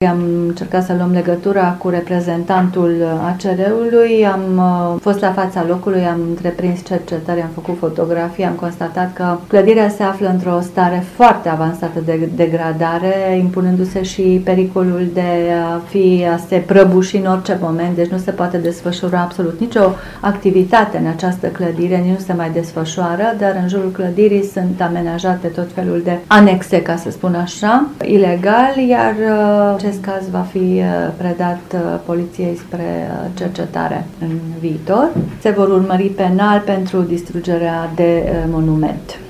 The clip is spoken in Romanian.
Am încercat să luăm legătura cu reprezentantul ACR-ului, am fost la fața locului, am întreprins cercetări, am făcut fotografii, am constatat că clădirea se află într-o stare foarte avansată de degradare, impunându-se și pericolul de a se prăbuși în orice moment, deci nu se poate desfășura absolut nicio activitate în această clădire, nici nu se mai desfășoară, dar în jurul clădirii sunt amenajate tot felul de anexe, ca să spun așa, ilegal, iar acest caz va fi predat poliției spre cercetare în viitor. Se vor urmări penal pentru distrugerea de monument.